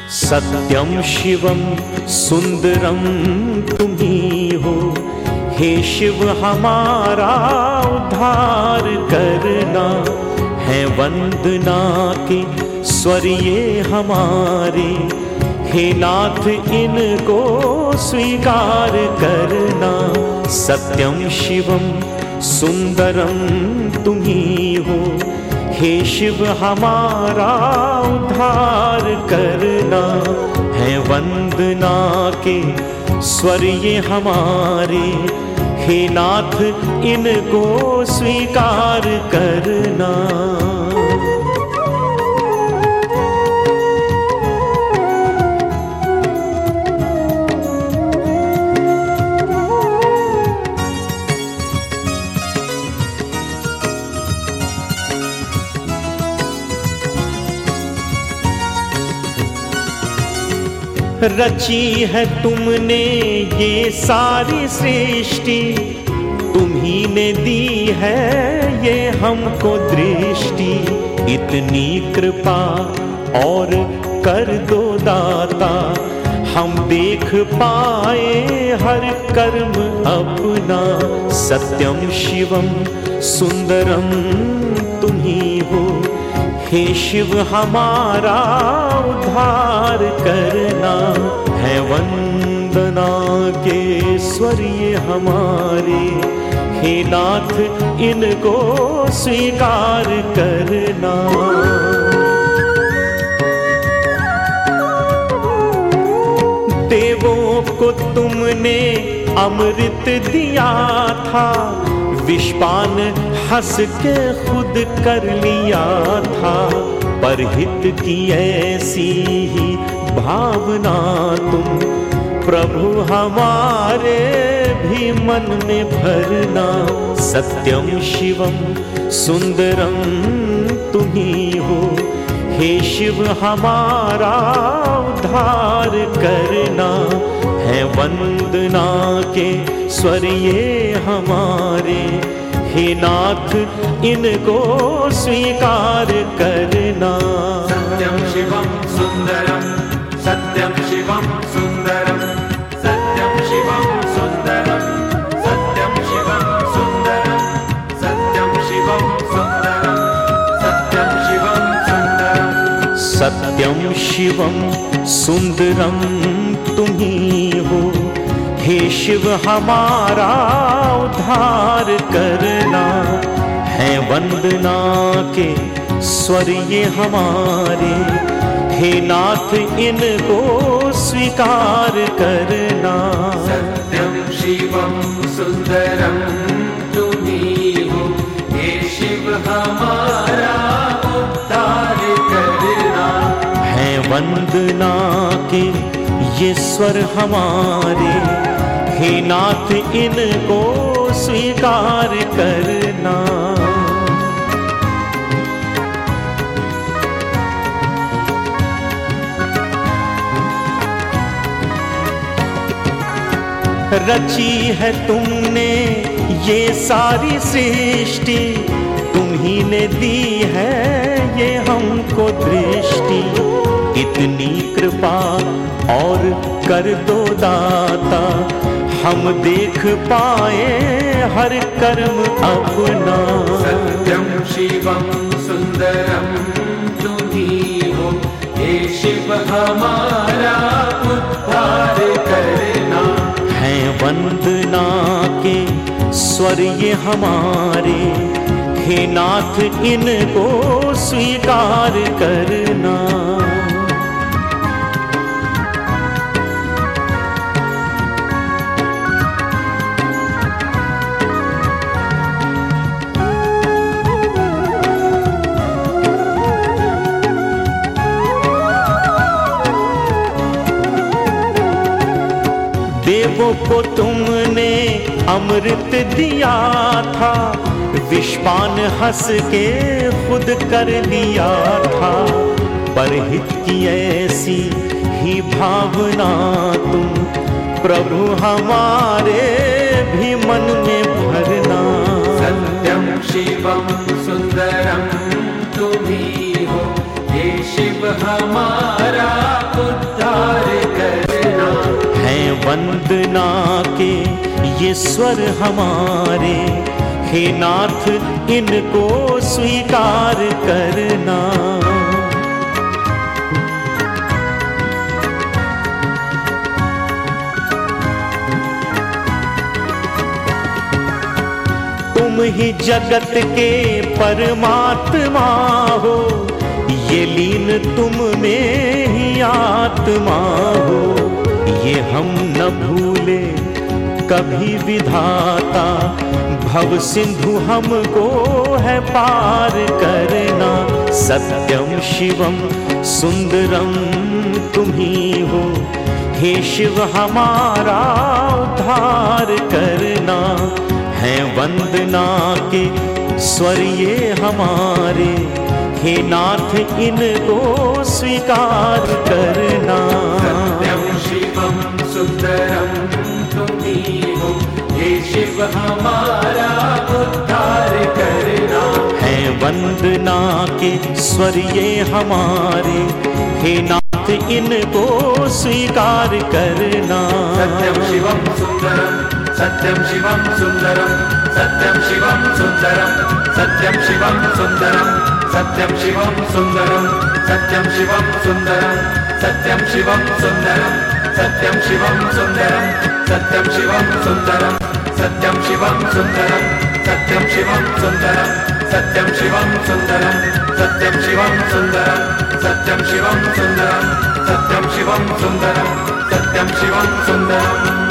सत्यम शिवम सुंदरम तुम ही हो, हे शिव हमारा उद्धार करना। है वंदना के स्वर ये हमारे, हे नाथ इनको स्वीकार करना। सत्यम शिवम सुंदरम तुम ही हो, हे शिव हमारा उद्धार करना। है वंदना के स्वर ये हमारे, हे नाथ इनको स्वीकार करना। रची है तुमने ये सारी सृष्टि, तुम ही ने दी है ये हमको दृष्टि। इतनी कृपा और कर दो दाता, हम देख पाए हर कर्म अपना। सत्यम शिवम सुंदरम तुम ही हो, हे शिव हमारा उद्धार करना। है वंदना के स्वर ये हमारे, हे नाथ इनको स्वीकार करना। देवों को तुमने अमृत दिया था, विषपान हंस के खुद कर लिया था। पर हित की ऐसी ही भावना तुम प्रभु हमारे भी मन में भरना। सत्यम शिवम सुंदरम तुम ही हो, हे शिव हमारा उद्धार करना। है वंदना के स्वर ये हमारे, हे नाथ इनको स्वीकार करना। सत्यम शिवम सुंदरम, सत्यम शिवम सुंदरम, सत्यम शिवम सुंदरम, सत्यम शिवम सुंदरम, सत्यम शिवम सुंदरम, सत्यम शिवम सुंदरम। सत्यम शिवम सुंदरम तुम ही हो, हे शिव हमारा उद्धार करना। है वंदना के स्वर ये हमारे, हे नाथ इनको स्वीकार करना। सत्यम शिवम सुंदरम तुम ही हो, हे शिव हमारा उद्धार करना। है वंदना के ये स्वर हमारे, हे नाथ इनको स्वीकार करना। रची है तुमने ये सारी सृष्टि, तुम ही ने दी है ये हमको दृष्टि। इतनी कृपा और कर दो दाता, हम देख पाए हर कर्म अपना। सत्यम शिवम सुंदरम तुम ही हो, हे शिव हमारा उद्धार करना। है वंदना के स्वर ये हमारे, हे नाथ इनको स्वीकार करना। देवों को तुमने अमृत दिया था, विषपान हंस के खुद कर लिया था। पर हित की ऐसी ही भावना तुम प्रभु हमारे भी मन में भरना। सत्यम शिवम सुंदरम तुम ही हो, हे शिव हमारा के ये स्वर हमारे, हे नाथ इनको स्वीकार करना। तुम ही जगत के परमात्मा हो, ये लीन तुम में ही आत्मा हो। ये हम न भूले कभी विधाता, भव सिंधु हमको है पार करना। सत्यम शिवम सुंदरम तुम ही हो, हे शिव हमारा उद्धार करना। है वंदना के स्वर ये हमारे, हे नाथ इनको स्वीकार करना। सत्यम शिवम सुंदरम तुम ही हो, हे शिव हमारा उद्धार करना। है वंदना के स्वर ये हमारे, हे नाथ इनको स्वीकार करना। सत्यम शिवम सुंदरम, सत्यम शिवम सुंदरम, सत्यम शिवम सुंदरम, सत्यम शिवम सुंदरम, सत्यम शिवम सुंदरम, सत्यम शिवम सुंदरम, सत्यम शिवम सुंदरम, सत्यम शिवम सुंदरम, सत्यम शिवम सुंदरम, सत्यम शिवम सुंदरम, सत्यम शिवम सुंदरम, सत्यम शिवम सुंदरम, सत्यम शिवम सुंदरम, सत्यम शिवम सुंदरम, सत्यम शिवम सुंदरम, सत्यम शिवम सुंदरम।